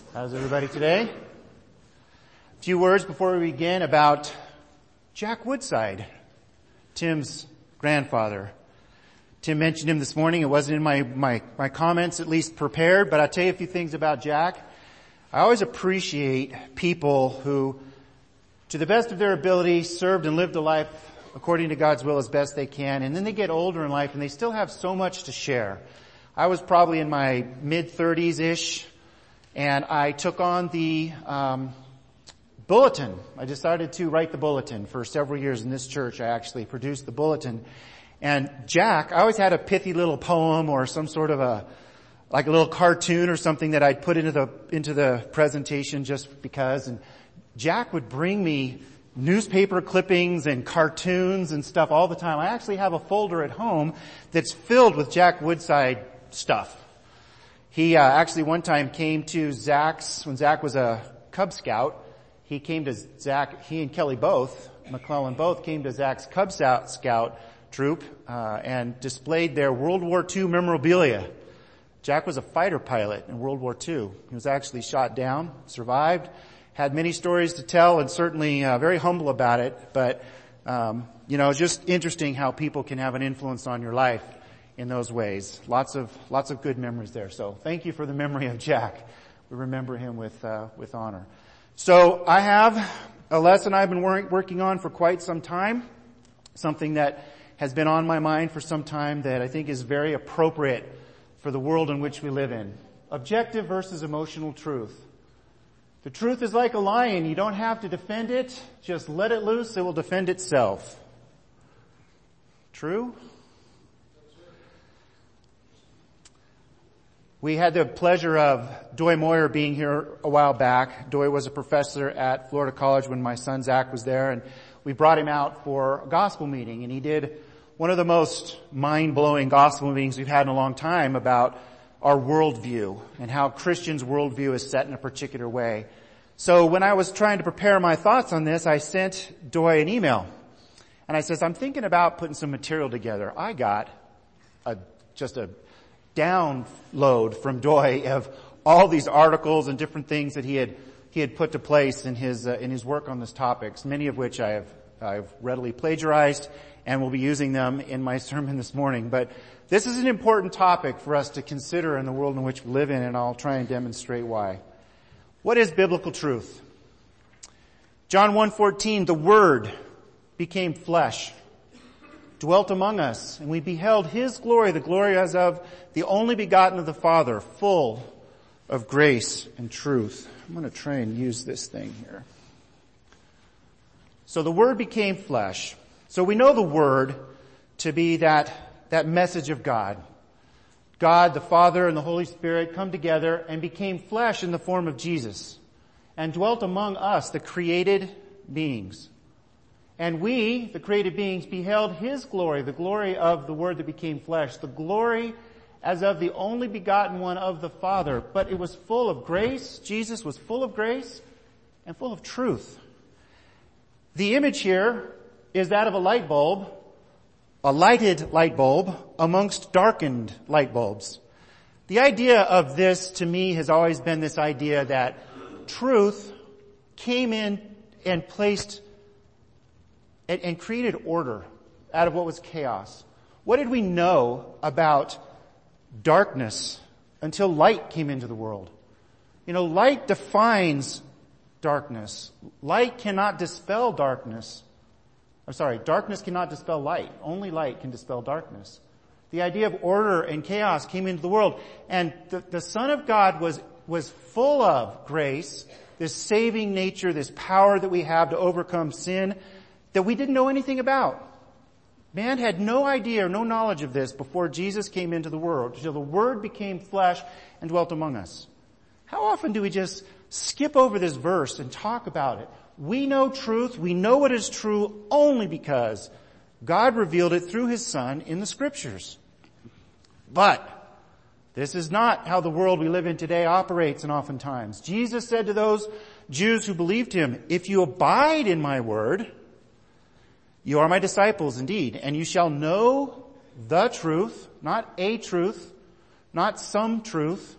How's everybody today? A few words before we begin about Jack Woodside, Tim's grandfather. Tim mentioned him this morning. It wasn't in my comments, at least prepared, but I'll tell you a few things about Jack. I always appreciate people who, to the best of their ability, served and lived a life according to God's will as best they can, and then they get older in life and they still have so much to share. I was probably in my mid-30s-ish, and I took on the bulletin. I decided to write the bulletin. For several years in this church, I actually produced the bulletin. And Jack, I always had a pithy little poem or some sort of a little cartoon or something that I'd put into the presentation just because. And Jack would bring me newspaper clippings and cartoons and stuff all the time. I actually have a folder at home that's filled with Jack Woodside stuff. He actually one time came to Zach's, when Zach was a Cub Scout, he and Kelly McClellan both came to Zach's Cub Scout troop and displayed their World War II memorabilia. Jack was a fighter pilot in World War II. He was actually shot down, survived, had many stories to tell, and certainly very humble about it. But it's just interesting how people can have an influence on your life in those ways. Lots of good memories there. So thank you for the memory of Jack. We remember him with honor. So I have a lesson I've been working on for quite some time. Something that has been on my mind for some time that I think is very appropriate for the world in which we live in. Objective versus emotional truth. The truth is like a lion. You don't have to defend it. Just let it loose. It will defend itself. True? We had the pleasure of Doy Moyer being here a while back. Doy was a professor at Florida College when my son Zach was there, and we brought him out for a gospel meeting, and he did one of the most mind-blowing gospel meetings we've had in a long time about our worldview and how Christians' worldview is set in a particular way. So when I was trying to prepare my thoughts on this, I sent Doy an email, and I says, I'm thinking about putting some material together. I got just a download from Doy of all these articles and different things that he had put to place in his work on this topics, many of which I've readily plagiarized and will be using them in my sermon this morning. But this is an important topic for us to consider in the world in which we live in, and I'll try and demonstrate why. What is biblical truth? John 1:14, the Word became flesh, dwelt among us, and we beheld His glory, the glory as of the only begotten of the Father, full of grace and truth. I'm going to try and use this thing here. So the Word became flesh. So we know the Word to be that message of God. God, the Father, and the Holy Spirit come together and became flesh in the form of Jesus and dwelt among us, the created beings. And we, the created beings, beheld His glory, the glory of the Word that became flesh, the glory as of the only begotten one of the Father. But it was full of grace. Jesus was full of grace and full of truth. The image here is that of a light bulb, a lighted light bulb amongst darkened light bulbs. The idea of this to me has always been this idea that truth came in and placed and created order out of what was chaos. What did we know about darkness until light came into the world? Light defines darkness. Light cannot dispel darkness. Darkness cannot dispel light. Only light can dispel darkness. The idea of order and chaos came into the world, and the Son of God was full of grace, this saving nature, this power that we have to overcome sin that we didn't know anything about. Man had no idea or no knowledge of this before Jesus came into the world, until the Word became flesh and dwelt among us. How often do we just skip over this verse and talk about it? We know truth. We know what is true only because God revealed it through His Son in the Scriptures. But this is not how the world we live in today operates, and oftentimes. Jesus said to those Jews who believed Him, if you abide in my word, you are my disciples indeed, and you shall know the truth, not a truth, not some truth,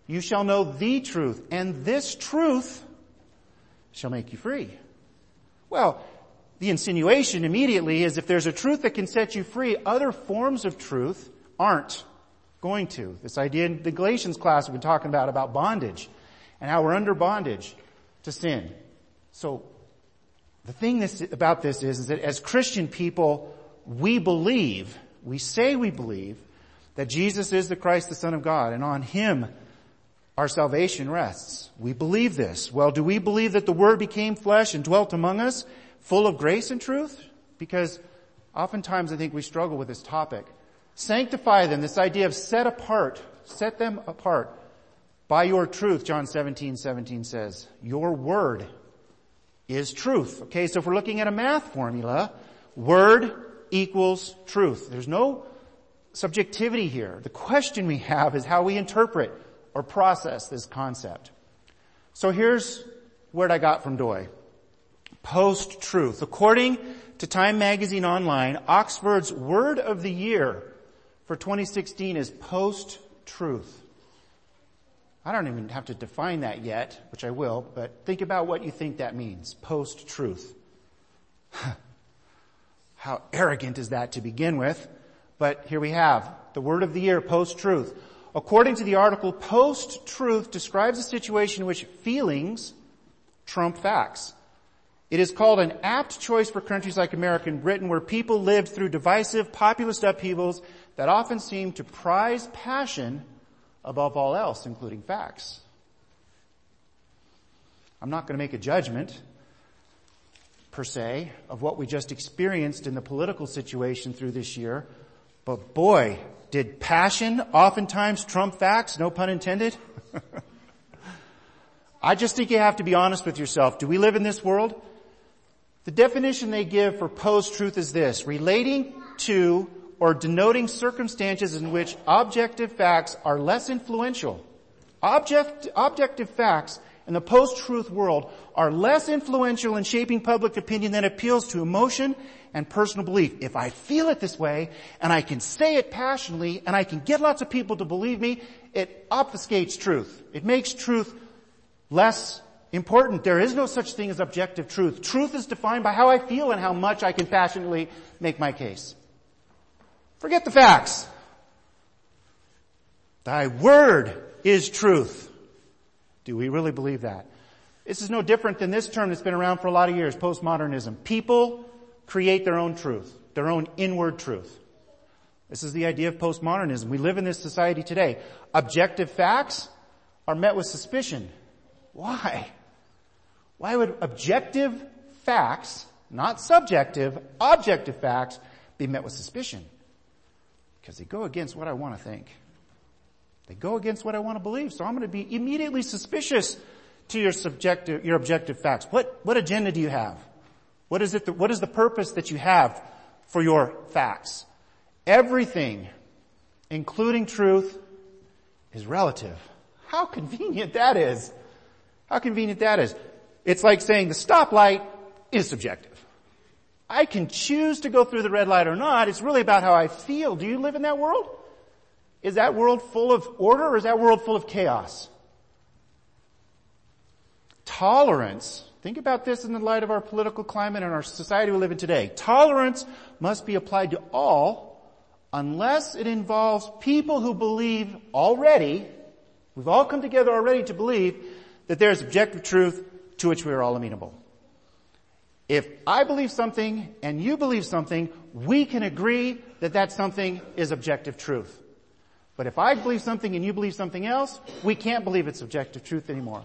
You shall know the truth, and this truth shall make you free. Well, the insinuation immediately is if there's a truth that can set you free, other forms of truth aren't going to. This idea in the Galatians class we've been talking about bondage and how we're under bondage to sin. So the thing about this is that as Christian people, we say we believe that Jesus is the Christ, the Son of God, and on Him our salvation rests. We believe this. Well, do we believe that the Word became flesh and dwelt among us, full of grace and truth? Because oftentimes I think we struggle with this topic. Sanctify them, this idea of set them apart by your truth, John 17:17 says. Your Word is truth. Okay, so if we're looking at a math formula, Word equals truth. There's no subjectivity here. The question we have is how we interpret or process this concept. So here's what I got from Doy. Post-truth. According to Time Magazine Online, Oxford's word of the year for 2016 is post-truth. I don't even have to define that yet, which I will, but think about what you think that means. Post-truth. How arrogant is that to begin with? But here we have the word of the year, post-truth. According to the article, post-truth describes a situation in which feelings trump facts. It is called an apt choice for countries like America and Britain, where people lived through divisive populist upheavals that often seem to prize passion above all else, including facts. I'm not going to make a judgment, per se, of what we just experienced in the political situation through this year, but boy, did passion oftentimes trump facts, no pun intended? I just think you have to be honest with yourself. Do we live in this world? The definition they give for post-truth is this: relating to or denoting circumstances in which objective facts are less influential. Objective facts in the post-truth world are less influential in shaping public opinion than appeals to emotion and personal belief. If I feel it this way, and I can say it passionately, and I can get lots of people to believe me, it obfuscates truth. It makes truth less important. There is no such thing as objective truth. Truth is defined by how I feel and how much I can passionately make my case. Forget the facts. Thy word is truth. Do we really believe that? This is no different than this term that's been around for a lot of years, postmodernism. People create their own truth, their own inward truth. This is the idea of postmodernism. We live in this society today. Objective facts are met with suspicion. Why? Why would objective facts, not subjective, objective facts, be met with suspicion? Because they go against what I want to think. They go against what I want to believe. So I'm going to be immediately suspicious to your objective facts. What agenda do you have? What is the purpose that you have for your facts? Everything, including truth, is relative. How convenient that is. How convenient that is. It's like saying the stoplight is subjective. I can choose to go through the red light or not. It's really about how I feel. Do you live in that world? Is that world full of order, or is that world full of chaos? Tolerance. Think about this in the light of our political climate and our society we live in today. Tolerance must be applied to all unless it involves people who believe already, we've all come together already to believe that there is objective truth to which we are all amenable. If I believe something and you believe something, we can agree that that something is objective truth. But if I believe something and you believe something else, we can't believe it's objective truth anymore.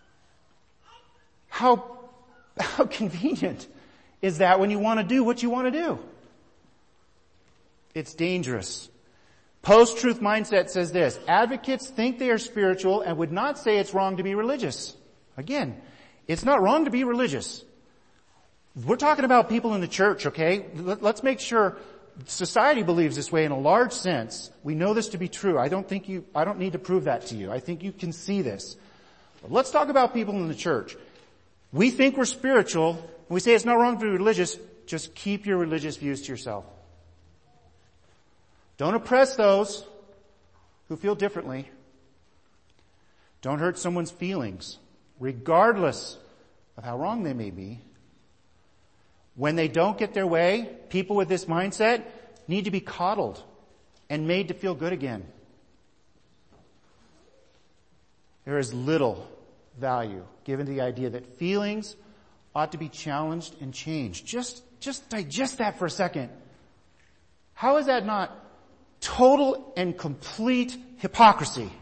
How convenient is that when you want to do what you want to do? It's dangerous. Post-truth mindset says this: advocates think they are spiritual and would not say it's wrong to be religious. Again, it's not wrong to be religious. We're talking about people in the church, okay? Let's make sure society believes this way in a large sense. We know this to be true. I don't need to prove that to you. I think you can see this. But let's talk about people in the church. We think we're spiritual, and we say it's not wrong to be religious. Just keep your religious views to yourself. Don't oppress those who feel differently. Don't hurt someone's feelings, regardless of how wrong they may be. When they don't get their way, people with this mindset need to be coddled and made to feel good again. There is little value given to the idea that feelings ought to be challenged and changed. Just digest that for a second. How is that not total and complete hypocrisy?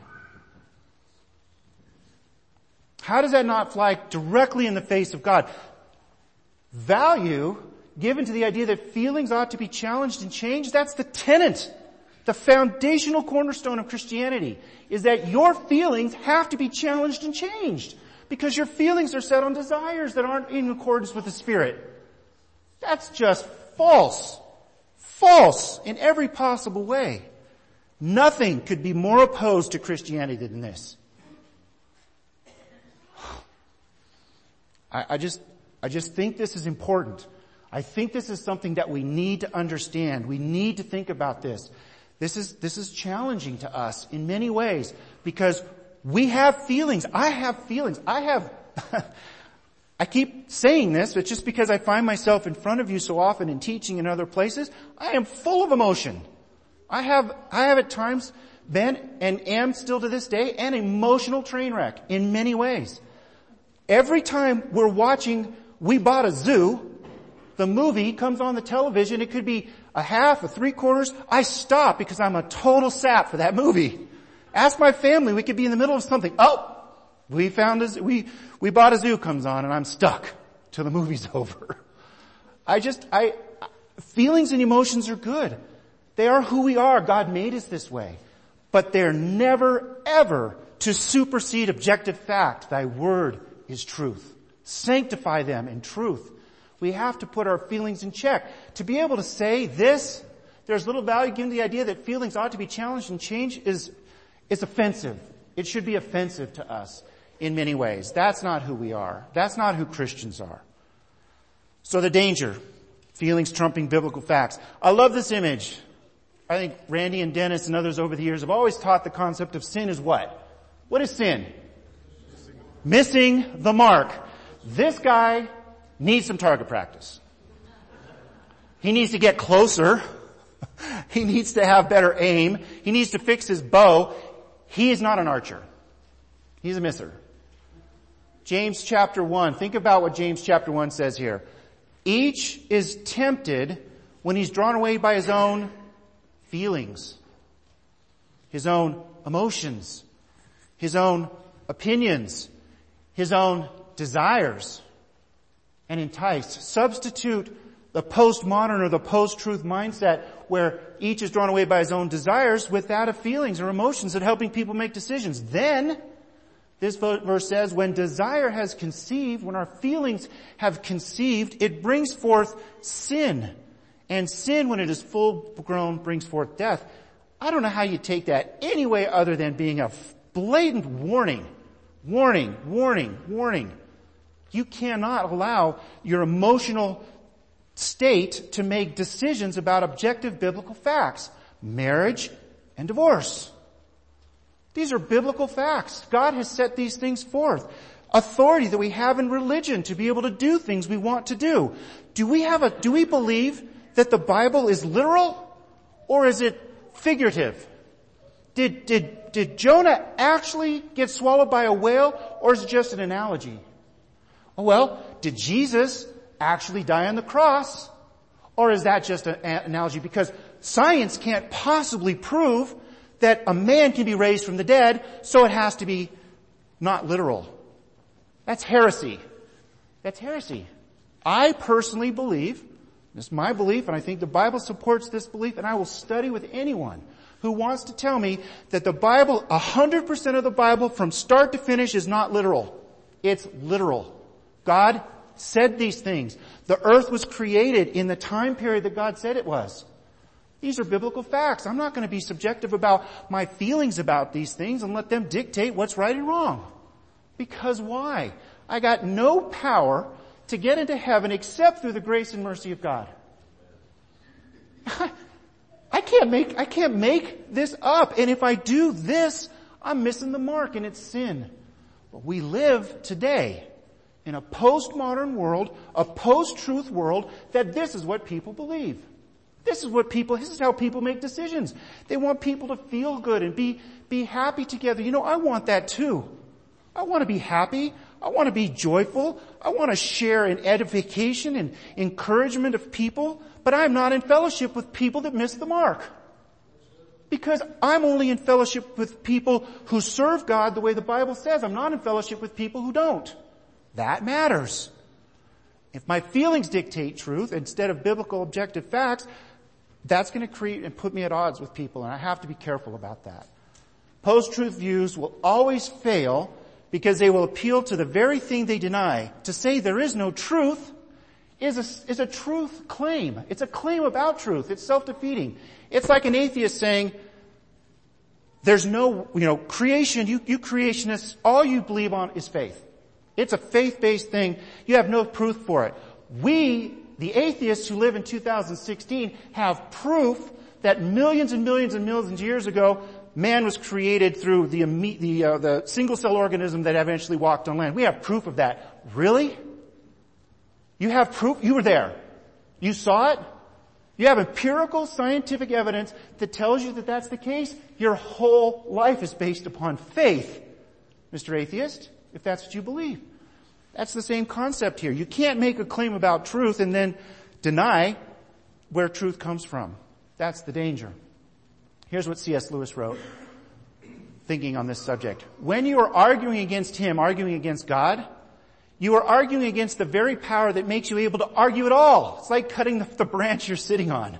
How does that not fly directly in the face of God? Value given to the idea that feelings ought to be challenged and changed, that's the tenet, the foundational cornerstone of Christianity, is that your feelings have to be challenged and changed because your feelings are set on desires that aren't in accordance with the Spirit. That's just false. False in every possible way. Nothing could be more opposed to Christianity than this. I just think this is important. I think this is something that we need to understand. We need to think about this. This is challenging to us in many ways because we have feelings. I have feelings. I keep saying this, but just because I find myself in front of you so often in teaching in other places, I am full of emotion. I have at times been and am still to this day an emotional train wreck in many ways. Every time we're watching We Bought a Zoo, the movie comes on the television, it could be a half, a 3/4, I stop because I'm a total sap for that movie. Ask my family, we could be in the middle of something. Oh, we Bought a Zoo comes on and I'm stuck till the movie's over. Feelings and emotions are good. They are who we are. God made us this way. But they're never, ever to supersede objective fact. Thy word is truth. Sanctify them in truth. We have to put our feelings in check. To be able to say this, there's little value given to the idea that feelings ought to be challenged and changed is offensive. It should be offensive to us in many ways. That's not who we are. That's not who Christians are. So the danger, feelings trumping biblical facts. I love this image. I think Randy and Dennis and others over the years have always taught the concept of sin is what? What is sin? Missing the mark. This guy needs some target practice. He needs to get closer. He needs to have better aim. He needs to fix his bow. He is not an archer. He's a misser. James chapter 1. Think about what James chapter 1 says here. Each is tempted when he's drawn away by his own feelings, his own emotions, his own opinions, his own desires, and enticed. Substitute the postmodern or the post-truth mindset where each is drawn away by his own desires with that of feelings or emotions and helping people make decisions. Then, this verse says, when desire has conceived, when our feelings have conceived, it brings forth sin. And sin, when it is full grown, brings forth death. I don't know how you take that any way other than being a blatant warning. Warning, warning, warning. You cannot allow your emotional state to make decisions about objective biblical facts. Marriage and divorce. These are biblical facts. God has set these things forth. Authority that we have in religion to be able to do things we want to do. Do we believe that the Bible is literal or is it figurative? Did Jonah actually get swallowed by a whale or is it just an analogy? Oh well, did Jesus actually die on the cross or is that just an analogy? Because science can't possibly prove that a man can be raised from the dead, so it has to be not literal. That's heresy. That's heresy. I personally believe, this is my belief, and I think the Bible supports this belief, and I will study with anyone who wants to tell me that the Bible, 100% of the Bible from start to finish is not literal. It's literal. God said these things. The earth was created in the time period that God said it was. These are biblical facts. I'm not going to be subjective about my feelings about these things and let them dictate what's right and wrong. Because why? I got no power to get into heaven except through the grace and mercy of God. I can't make this up. And if I do this, I'm missing the mark and it's sin. But we live today in a postmodern world, a post-truth world, that this is what people believe. This is how people make decisions. They want people to feel good and be happy together. I want that too. I want to be happy. I want to be joyful. I want to share in edification and encouragement of people, but I'm not in fellowship with people that miss the mark. Because I'm only in fellowship with people who serve God the way the Bible says. I'm not in fellowship with people who don't. That matters. If my feelings dictate truth instead of biblical objective facts, that's going to create and put me at odds with people, and I have to be careful about that. Post-truth views will always fail because they will appeal to the very thing they deny. To say there is no truth is a truth claim. It's a claim about truth. It's self-defeating. It's like an atheist saying, there's no, creation, you creationists, all you believe on is faith. It's a faith-based thing. You have no proof for it. We, the atheists who live in 2016, have proof that millions and millions and millions of years ago, man was created through the single-cell organism that eventually walked on land. We have proof of that. Really? You have proof? You were there. You saw it? You have empirical scientific evidence that tells you that that's the case? Your whole life is based upon faith, Mr. Atheist, if that's what you believe. That's the same concept here. You can't make a claim about truth and then deny where truth comes from. That's the danger. Here's what C.S. Lewis wrote, thinking on this subject. When you are arguing against him, arguing against God, you are arguing against the very power that makes you able to argue at all. It's like cutting the branch you're sitting on.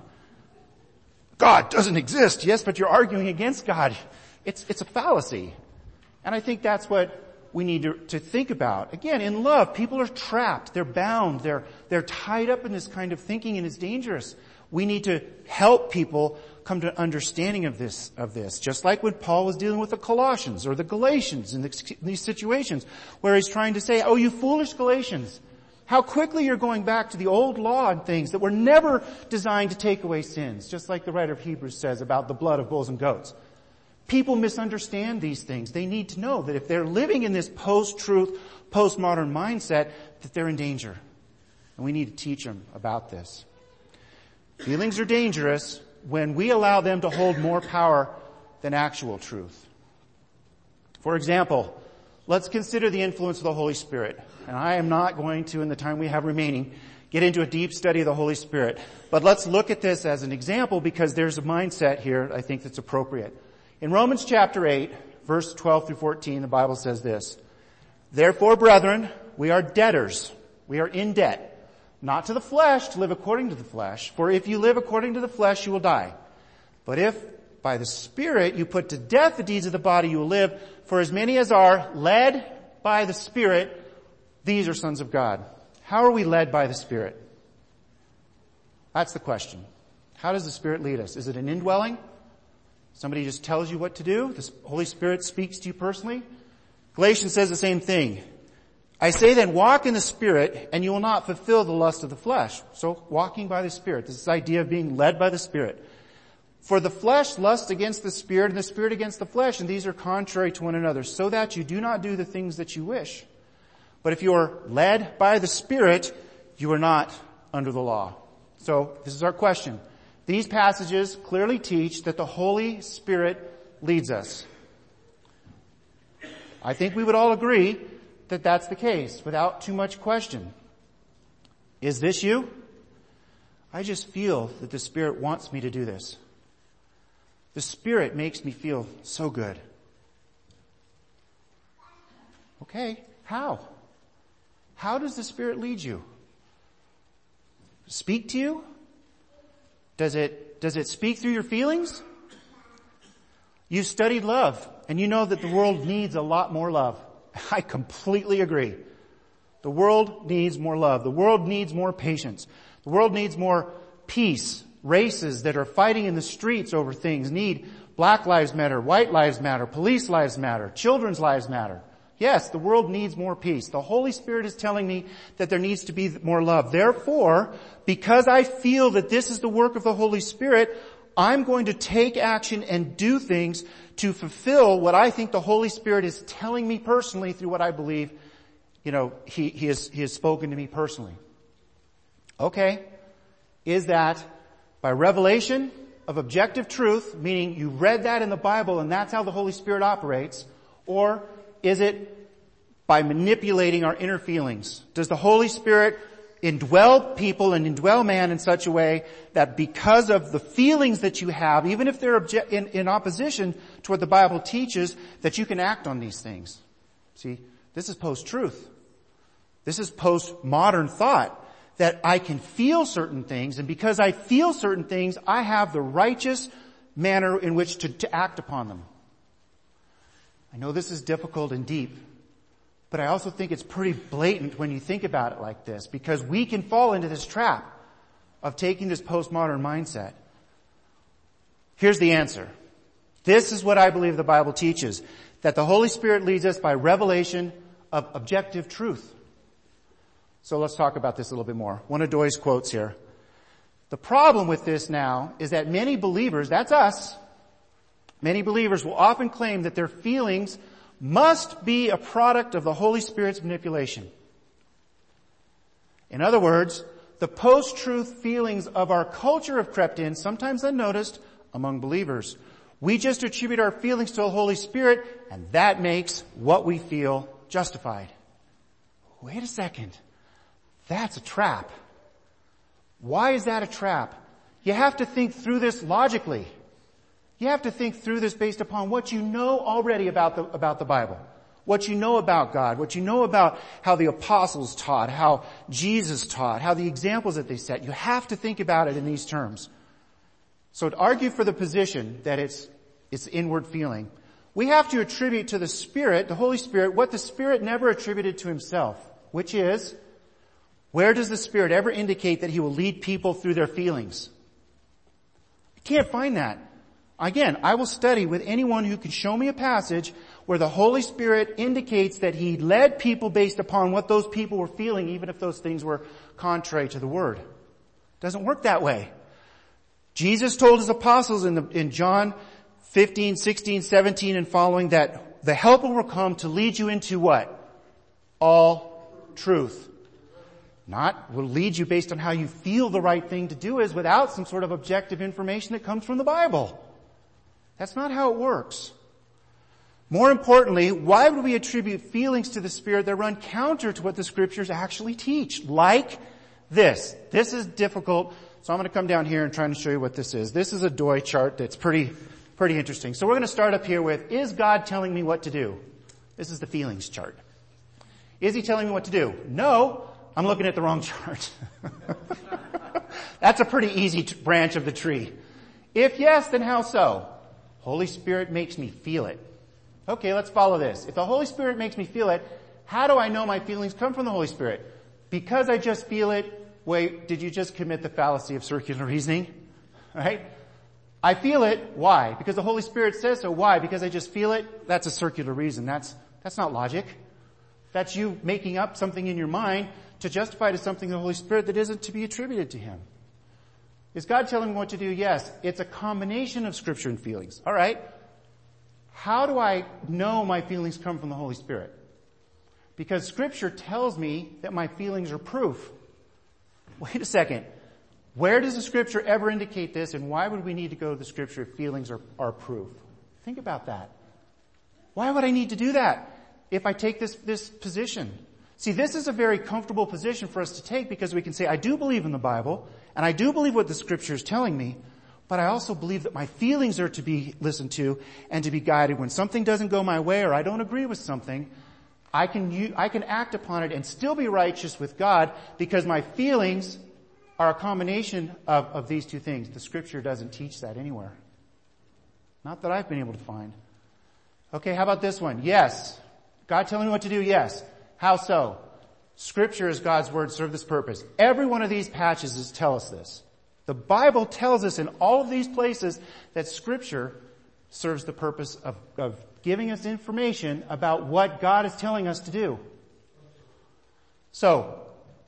God doesn't exist. Yes, but you're arguing against God. It's a fallacy. And I think that's what we need to think about. Again, in love, people are trapped. They're bound. They're tied up in this kind of thinking, and it's dangerous. We need to help people come to understanding of this, just like when Paul was dealing with the Colossians or the Galatians in these situations where he's trying to say, oh, you foolish Galatians, how quickly you're going back to the old law and things that were never designed to take away sins, just like the writer of Hebrews says about the blood of bulls and goats. People misunderstand these things. They need to know that if they're living in this post-truth, postmodern mindset, that they're in danger. And we need to teach them about this. Feelings are dangerous when we allow them to hold more power than actual truth. For example, let's consider the influence of the Holy Spirit. And I am not going to, in the time we have remaining, get into a deep study of the Holy Spirit. But let's look at this as an example because there's a mindset here I think that's appropriate. In Romans chapter 8, verse 12 through 14, the Bible says this, therefore, brethren, we are debtors. We are in debt. Not to the flesh, to live according to the flesh. For if you live according to the flesh, you will die. But if by the Spirit you put to death the deeds of the body, you will live. For as many as are led by the Spirit, these are sons of God. How are we led by the Spirit? That's the question. How does the Spirit lead us? Is it an indwelling? Somebody just tells you what to do? The Holy Spirit speaks to you personally? Galatians says the same thing. I say then, walk in the Spirit, and you will not fulfill the lust of the flesh. So, walking by the Spirit. This idea of being led by the Spirit. For the flesh lusts against the Spirit, and the Spirit against the flesh, and these are contrary to one another, so that you do not do the things that you wish. But if you are led by the Spirit, you are not under the law. So, this is our question. These passages clearly teach that the Holy Spirit leads us. I think we would all agree that that's the case without too much question. Is this you? I just feel that the Spirit wants me to do this. The Spirit makes me feel so good. Okay, how? How does the Spirit lead you? Speak to you? Does it speak through your feelings? You've studied love, and you know that the world needs a lot more love. I completely agree. The world needs more love. The world needs more patience. The world needs more peace. Races that are fighting in the streets over things need Black Lives Matter, White Lives Matter, Police Lives Matter, Children's Lives Matter. Yes, the world needs more peace. The Holy Spirit is telling me that there needs to be more love. Therefore, because I feel that this is the work of the Holy Spirit, I'm going to take action and do things to fulfill what I think the Holy Spirit is telling me personally through what I believe, He has spoken to me personally. Okay. Is that by revelation of objective truth, meaning you read that in the Bible and that's how the Holy Spirit operates, or is it by manipulating our inner feelings? Does the Holy Spirit indwell people and indwell man in such a way that because of the feelings that you have, even if they're in opposition to what the Bible teaches, that you can act on these things? See, this is post-truth. This is post-modern thought, that I can feel certain things, and because I feel certain things, I have the righteous manner in which to act upon them. I know this is difficult and deep, but I also think it's pretty blatant when you think about it like this, because we can fall into this trap of taking this postmodern mindset. Here's the answer. This is what I believe the Bible teaches, that the Holy Spirit leads us by revelation of objective truth. So let's talk about this a little bit more. One of Doy's quotes here. The problem with this now is that many believers, that's us, many believers will often claim that their feelings must be a product of the Holy Spirit's manipulation. In other words, the post-truth feelings of our culture have crept in, sometimes unnoticed, among believers. We just attribute our feelings to the Holy Spirit, and that makes what we feel justified. Wait a second. That's a trap. Why is that a trap? You have to think through this logically. You have to think through this based upon what you know already about the Bible. What you know about God. What you know about how the apostles taught, how Jesus taught, how the examples that they set. You have to think about it in these terms. So to argue for the position that it's inward feeling, we have to attribute to the Spirit, the Holy Spirit, what the Spirit never attributed to Himself, which is, where does the Spirit ever indicate that He will lead people through their feelings? I can't find that. Again, I will study with anyone who can show me a passage where the Holy Spirit indicates that He led people based upon what those people were feeling, even if those things were contrary to the Word. It doesn't work that way. Jesus told His apostles in John 15, 16, 17 and following that the Helper will come to lead you into what? All truth. Not will lead you based on how you feel the right thing to do is without some sort of objective information that comes from the Bible. That's not how it works. More importantly, why would we attribute feelings to the Spirit that run counter to what the Scriptures actually teach? Like this. This is difficult, so I'm going to come down here and try to show you what this is. This is a Doy chart that's pretty interesting. So we're going to start up here with, is God telling me what to do? This is the feelings chart. Is He telling me what to do? No. I'm looking at the wrong chart. That's a pretty easy branch of the tree. If yes, then how so? Holy Spirit makes me feel it. Okay, let's follow this. If the Holy Spirit makes me feel it, how do I know my feelings come from the Holy Spirit? Because I just feel it. Wait, did you just commit the fallacy of circular reasoning? Right? I feel it. Why? Because the Holy Spirit says so. Why? Because I just feel it. That's a circular reason. That's not logic. That's you making up something in your mind to justify to something the Holy Spirit that isn't to be attributed to Him. Is God telling me what to do? Yes. It's a combination of Scripture and feelings. All right. How do I know my feelings come from the Holy Spirit? Because Scripture tells me that my feelings are proof. Wait a second. Where does the Scripture ever indicate this, and why would we need to go to the Scripture if feelings are proof? Think about that. Why would I need to do that if I take this position? See, this is a very comfortable position for us to take because we can say, I do believe in the Bible, and I do believe what the Scripture is telling me, but I also believe that my feelings are to be listened to and to be guided. When something doesn't go my way or I don't agree with something, I can act upon it and still be righteous with God because my feelings are a combination of these two things. The Scripture doesn't teach that anywhere. Not that I've been able to find. Okay, how about this one? Yes. God telling me what to do? Yes. How so? Scripture is God's Word, serve this purpose. Every one of these passages tell us this. The Bible tells us in all of these places that Scripture serves the purpose of giving us information about what God is telling us to do. So,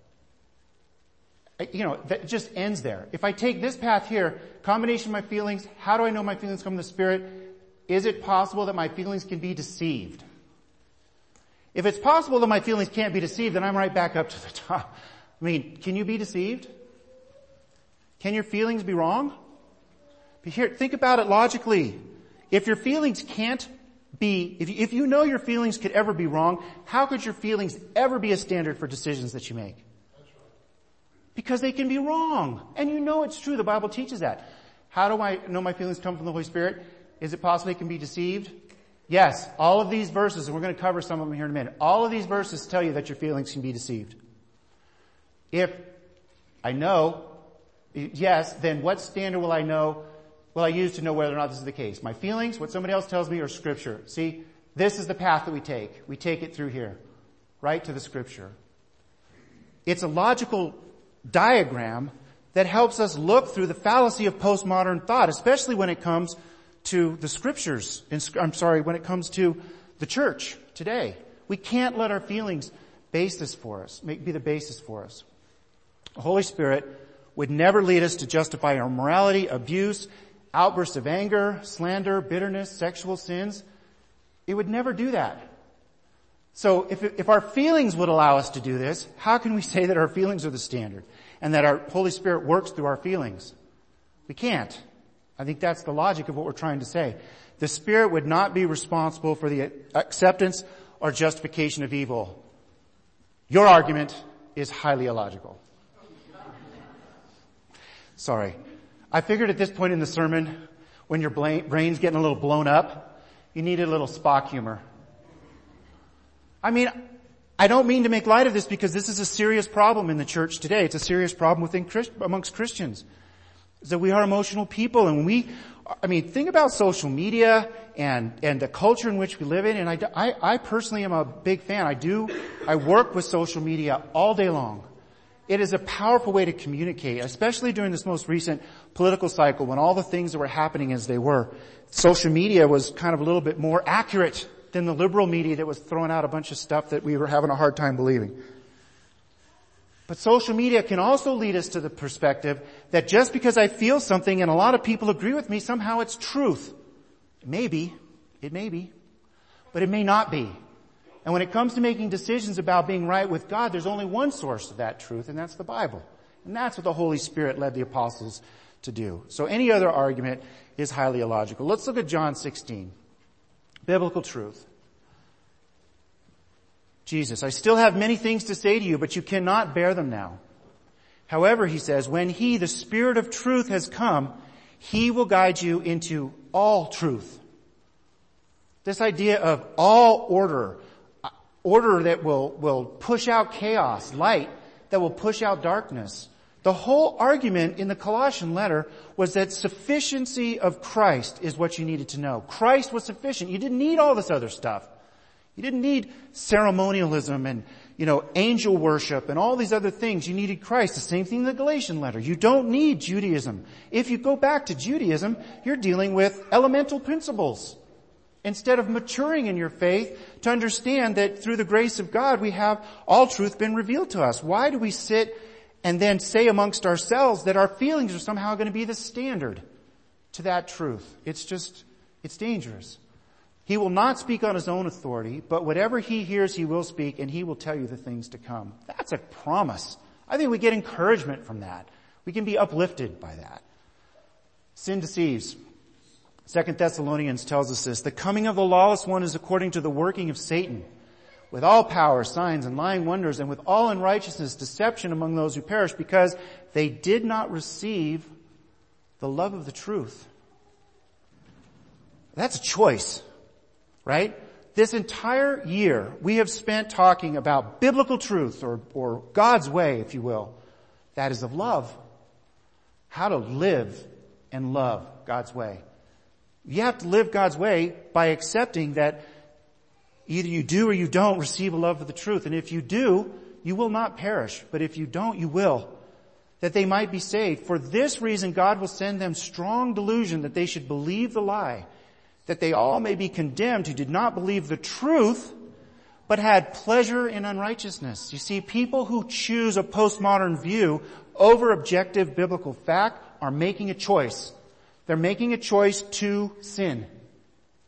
that just ends there. If I take this path here, combination of my feelings, how do I know my feelings come from the Spirit? is it possible that my feelings can be deceived? If it's possible that my feelings can't be deceived, then I'm right back up to the top. I mean, can you be deceived? Can your feelings be wrong? But here, think about it logically. If your feelings can't be, if you know your feelings could ever be wrong, how could your feelings ever be a standard for decisions that you make? Because they can be wrong. And you know it's true. The Bible teaches that. How do I know my feelings come from the Holy Spirit? Is it possible it can be deceived? Yes. All of these verses, and we're going to cover some of them here in a minute, all of these verses tell you that your feelings can be deceived. If I know, yes, then what standard will I use to know whether or not this is the case? My feelings, what somebody else tells me, or Scripture? See, this is the path that we take. We take it through here, right to the Scripture. It's a logical diagram that helps us look through the fallacy of postmodern thought, especially when it comes to the Scriptures. When it comes to the church today. We can't let our feelings be the basis for us. The Holy Spirit would never lead us to justify our immorality, abuse, outbursts of anger, slander, bitterness, sexual sins. It would never do that. So if our feelings would allow us to do this, how can we say that our feelings are the standard and that our Holy Spirit works through our feelings? We can't. I think that's the logic of what we're trying to say. The Spirit would not be responsible for the acceptance or justification of evil. Your argument is highly illogical. Sorry. I figured at this point in the sermon, when your brain's getting a little blown up, you needed a little Spock humor. I mean, I don't mean to make light of this because this is a serious problem in the church today. It's a serious problem amongst Christians. Is that we are emotional people, and think about social media and the culture in which we live in, and I personally am a big fan. I work with social media all day long. It is a powerful way to communicate, especially during this most recent political cycle when all the things that were happening as they were. Social media was kind of a little bit more accurate than the liberal media that was throwing out a bunch of stuff that we were having a hard time believing. But social media can also lead us to the perspective that just because I feel something and a lot of people agree with me, somehow it's truth. It may be, but it may not be. And when it comes to making decisions about being right with God, there's only one source of that truth, and that's the Bible. And that's what the Holy Spirit led the apostles to do. So any other argument is highly illogical. Let's look at John 16. Biblical truth. Jesus, I still have many things to say to you, but you cannot bear them now. However, he says, when He, the Spirit of truth, has come, He will guide you into all truth. This idea of all order that will push out chaos, light that will push out darkness. The whole argument in the Colossian letter was that sufficiency of Christ is what you needed to know. Christ was sufficient. You didn't need all this other stuff. You didn't need ceremonialism and, angel worship and all these other things. You needed Christ. The same thing in the Galatian letter. You don't need Judaism. If you go back to Judaism, you're dealing with elemental principles. Instead of maturing in your faith to understand that through the grace of God, we have all truth been revealed to us. Why do we sit and then say amongst ourselves that our feelings are somehow going to be the standard to that truth? It's dangerous. He will not speak on His own authority, but whatever He hears, He will speak, and He will tell you the things to come. That's a promise. I think we get encouragement from that. We can be uplifted by that. Sin deceives. 2 Thessalonians tells us this. The coming of the lawless one is according to the working of Satan, with all power, signs, and lying wonders, and with all unrighteousness, deception among those who perish, because they did not receive the love of the truth. That's a choice, right? This entire year we have spent talking about biblical truth or God's way, if you will. That is of love. How to live and love God's way. You have to live God's way by accepting that either you do or you don't receive a love of the truth. And if you do, you will not perish. But if you don't, you will. That they might be saved. For this reason, God will send them strong delusion that they should believe the lie, that they all may be condemned who did not believe the truth, but had pleasure in unrighteousness. You see, people who choose a postmodern view over objective biblical fact are making a choice. They're making a choice to sin.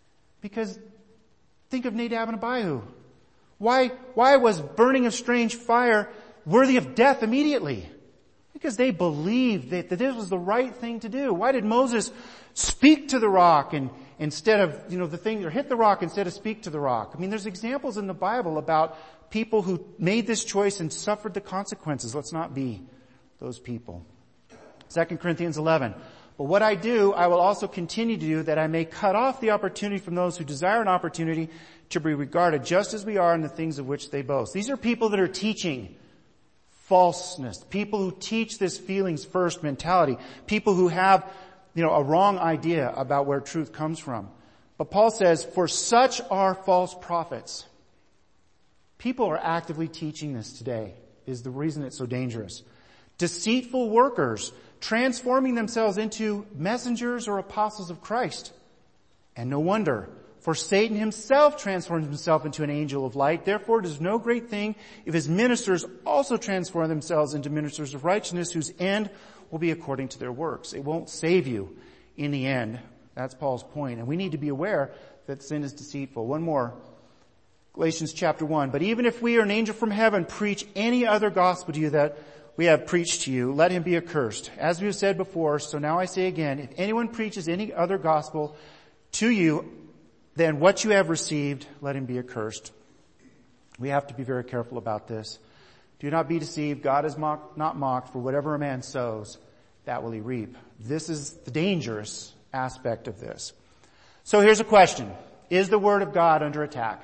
Because think of Nadab and Abihu. Why was burning of strange fire worthy of death immediately? Because they believed that this was the right thing to do. Why did Moses speak to the rock and instead of, or hit the rock instead of speak to the rock? I mean, there's examples in the Bible about people who made this choice and suffered the consequences. Let's not be those people. 2 Corinthians 11. But what I do, I will also continue to do, that I may cut off the opportunity from those who desire an opportunity to be regarded just as we are in the things of which they boast. These are people that are teaching falseness. People who teach this feelings first mentality. People who have, a wrong idea about where truth comes from. But Paul says, for such are false prophets. People are actively teaching this today, is the reason it's so dangerous. Deceitful workers, transforming themselves into messengers or apostles of Christ. And no wonder, for Satan himself transforms himself into an angel of light. Therefore it is no great thing if his ministers also transform themselves into ministers of righteousness, whose end will be according to their works. It won't save you in the end. That's Paul's point. And we need to be aware that sin is deceitful. One more. Galatians chapter 1. But even if we or an angel from heaven preach any other gospel to you that we have preached to you, let him be accursed. As we have said before, so now I say again, if anyone preaches any other gospel to you than what you have received, let him be accursed. We have to be very careful about this. Do not be deceived. God is not mocked. For whatever a man sows, that will he reap. This is the dangerous aspect of this. So here's a question. Is the Word of God under attack?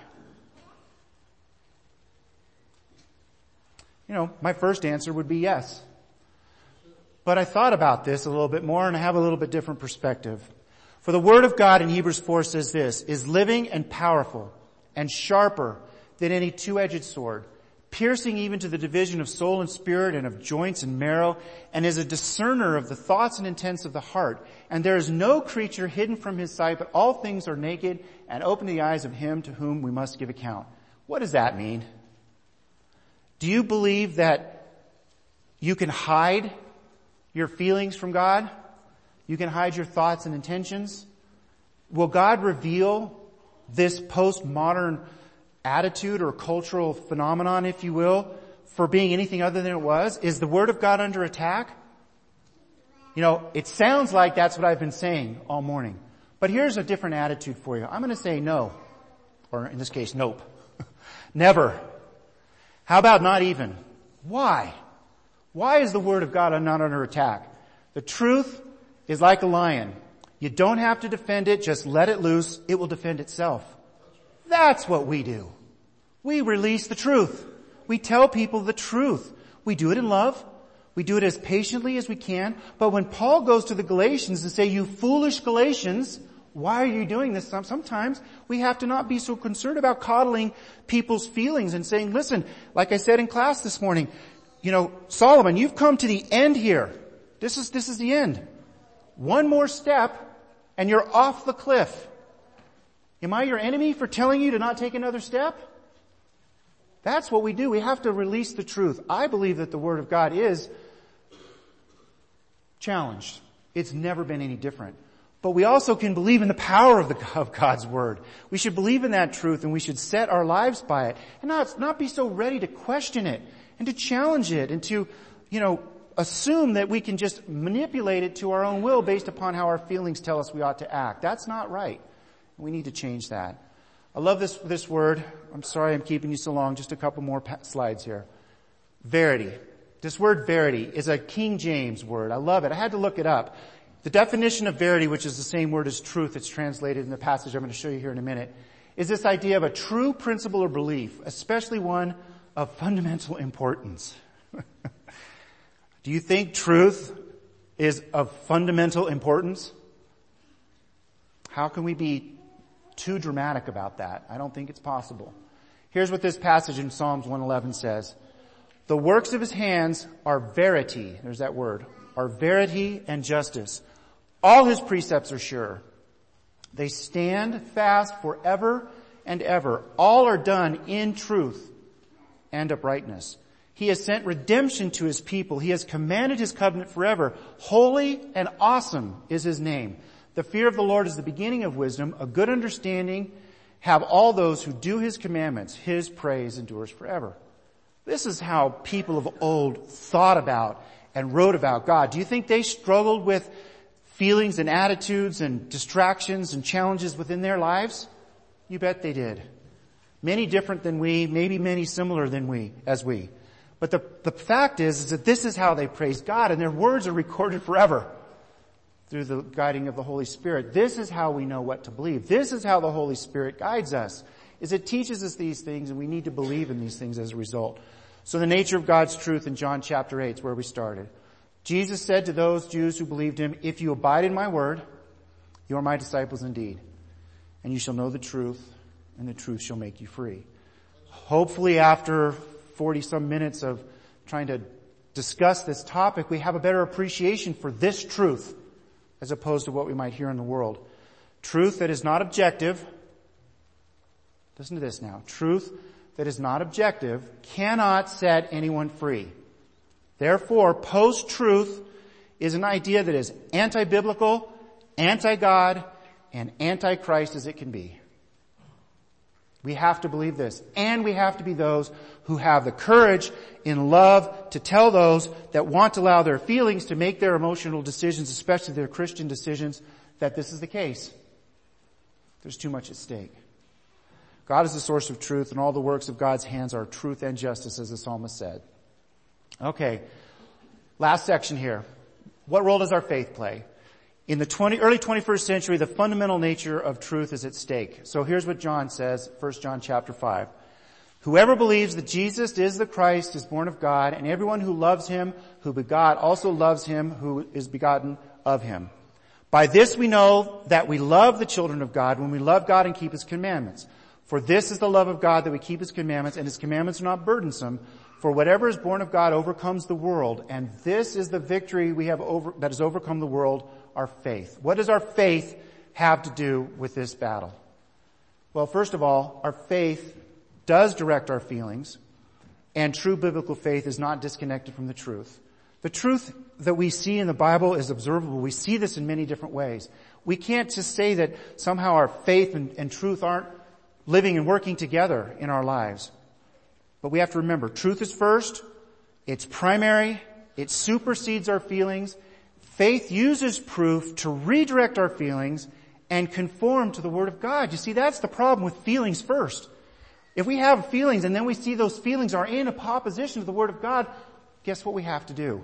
My first answer would be yes. But I thought about this a little bit more and I have a little bit different perspective. For the Word of God in Hebrews 4 says this, is living and powerful and sharper than any two-edged sword, piercing even to the division of soul and spirit and of joints and marrow, and is a discerner of the thoughts and intents of the heart. And there is no creature hidden from his sight, but all things are naked and open to the eyes of him to whom we must give account. What does that mean? Do you believe that you can hide your feelings from God? You can hide your thoughts and intentions? Will God reveal this postmodern attitude or cultural phenomenon, if you will, for being anything other than it was? Is the Word of God under attack? It sounds like that's what I've been saying all morning. But here's a different attitude for you. I'm going to say no. Or in this case, nope. Never. How about not even? Why? Why is the Word of God not under attack? The truth is like a lion. You don't have to defend it. Just let it loose. It will defend itself. That's what we do. We release the truth. We tell people the truth. We do it in love. We do it as patiently as we can. But when Paul goes to the Galatians and say, you foolish Galatians, why are you doing this? Sometimes we have to not be so concerned about coddling people's feelings and saying, listen, like I said in class this morning, Solomon, you've come to the end here. This is the end. One more step and you're off the cliff. Am I your enemy for telling you to not take another step? That's what we do. We have to release the truth. I believe that the Word of God is challenged. It's never been any different. But we also can believe in the power of God's Word. We should believe in that truth and we should set our lives by it and not be so ready to question it and to challenge it and to, assume that we can just manipulate it to our own will based upon how our feelings tell us we ought to act. That's not right. We need to change that. I love this word. I'm sorry I'm keeping you so long. Just a couple more slides here. Verity. This word verity is a King James word. I love it. I had to look it up. The definition of verity, which is the same word as truth, it's translated in the passage I'm going to show you here in a minute, is this idea of a true principle or belief, especially one of fundamental importance. Do you think truth is of fundamental importance? How can we be too dramatic about that? I don't think it's possible. Here's what this passage in Psalms 111 says. The works of his hands are verity. There's that word. Are verity and justice. All his precepts are sure. They stand fast forever and ever. All are done in truth and uprightness. He has sent redemption to his people. He has commanded his covenant forever. Holy and awesome is his name. The fear of the Lord is the beginning of wisdom. A good understanding have all those who do his commandments. His praise endures forever. This is how people of old thought about and wrote about God. Do you think they struggled with feelings and attitudes and distractions and challenges within their lives? You bet they did. Many different than we, maybe many similar than we. But the fact is that this is how they praised God, and their words are recorded forever through the guiding of the Holy Spirit. This is how we know what to believe. This is how the Holy Spirit guides us, is it teaches us these things, and we need to believe in these things as a result. So the nature of God's truth in John chapter 8 is where we started. Jesus said to those Jews who believed him, if you abide in my word, you are my disciples indeed, and you shall know the truth, and the truth shall make you free. Hopefully after 40-some minutes of trying to discuss this topic, we have a better appreciation for this truth as opposed to what we might hear in the world. Truth that is not objective. Listen to this now. Truth that is not objective cannot set anyone free. Therefore, post-truth is an idea that is anti-biblical, anti-God, and anti-Christ as it can be. We have to believe this, and we have to be those who have the courage in love to tell those that want to allow their feelings to make their emotional decisions, especially their Christian decisions, that this is the case. There's too much at stake. God is the source of truth, and all the works of God's hands are truth and justice, as the psalmist said. Okay, last section here. What role does our faith play? In the early 21st century, the fundamental nature of truth is at stake. So here's what John says, 1 John chapter 5. Whoever believes that Jesus is the Christ is born of God, and everyone who loves him who begot also loves him who is begotten of him. By this we know that we love the children of God when we love God and keep his commandments. For this is the love of God, that we keep his commandments, and his commandments are not burdensome. For whatever is born of God overcomes the world, and this is the victory we have that has overcome the world, our faith. What does our faith have to do with this battle? Well, first of all, our faith does direct our feelings, and true biblical faith is not disconnected from the truth. The truth that we see in the Bible is observable. We see this in many different ways. We can't just say that somehow our faith and truth aren't living and working together in our lives. But we have to remember, truth is first, it's primary, it supersedes our feelings. Faith uses proof to redirect our feelings and conform to the Word of God. You see, that's the problem with feelings first. If we have feelings and then we see those feelings are in opposition to the Word of God, guess what we have to do?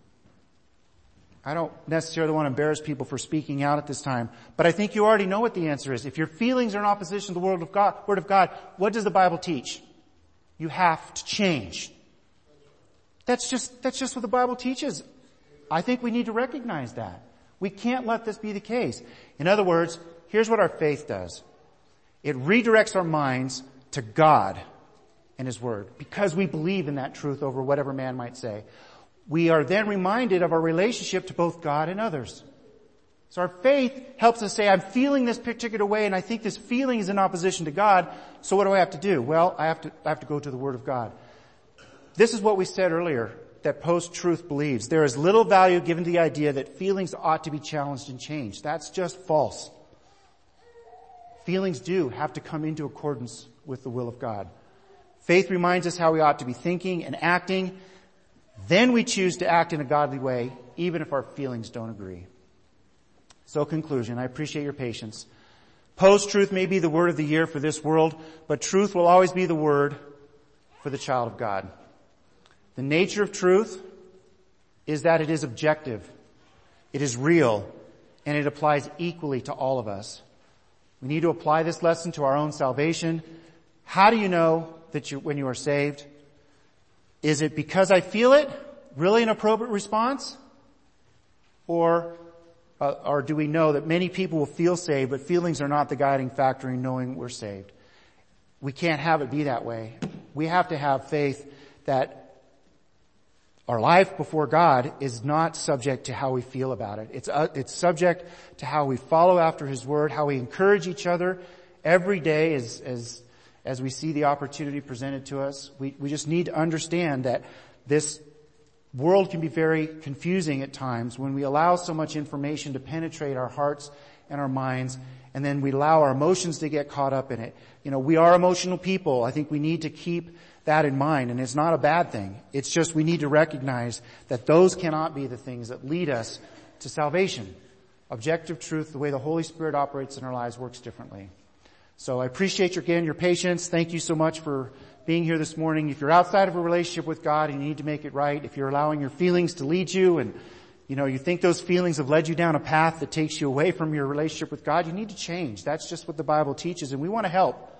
I don't necessarily want to embarrass people for speaking out at this time, but I think you already know what the answer is. If your feelings are in opposition to the Word of God, what does the Bible teach? You have to change. That's just what the Bible teaches. I think we need to recognize that. We can't let this be the case. In other words, here's what our faith does. It redirects our minds to God and his word because we believe in that truth over whatever man might say. We are then reminded of our relationship to both God and others. So our faith helps us say, I'm feeling this particular way and I think this feeling is in opposition to God. So what do I have to do? Well, I have to go to the Word of God. This is what we said earlier, that post-truth believes. There is little value given to the idea that feelings ought to be challenged and changed. That's just false. Feelings do have to come into accordance with the will of God. Faith reminds us how we ought to be thinking and acting. Then we choose to act in a godly way, even if our feelings don't agree. So conclusion, I appreciate your patience. Post-truth may be the word of the year for this world, but truth will always be the word for the child of God. The nature of truth is that it is objective, it is real, and it applies equally to all of us. We need to apply this lesson to our own salvation. How do you know that when you are saved? Is it because I feel it? Really an appropriate response? Or do we know that many people will feel saved, but feelings are not the guiding factor in knowing we're saved? We can't have it be that way. We have to have faith that our life before God is not subject to how we feel about it. It's subject to how we follow after his word, how we encourage each other every day as we see the opportunity presented to us. We just need to understand that this world can be very confusing at times when we allow so much information to penetrate our hearts and our minds, and then we allow our emotions to get caught up in it. We are emotional people. I think we need to keep that in mind, and it's not a bad thing. It's just we need to recognize that those cannot be the things that lead us to salvation. Objective truth, the way the Holy Spirit operates in our lives, works differently. So I appreciate your patience. Thank you so much for being here this morning. If you're outside of a relationship with God and you need to make it right, if you're allowing your feelings to lead you and you think those feelings have led you down a path that takes you away from your relationship with God, you need to change. That's just what the Bible teaches, and we want to help.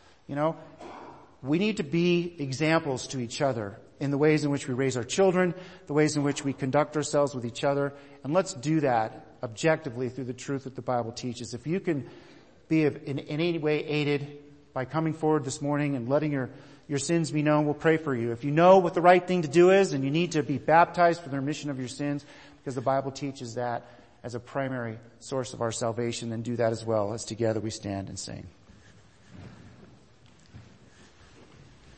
We need to be examples to each other in the ways in which we raise our children, the ways in which we conduct ourselves with each other, and let's do that objectively through the truth that the Bible teaches. If you can be in any way aided by coming forward this morning and letting your sins be known, we'll pray for you. If you know what the right thing to do is and you need to be baptized for the remission of your sins, because the Bible teaches that as a primary source of our salvation, then do that as well as together we stand and sing.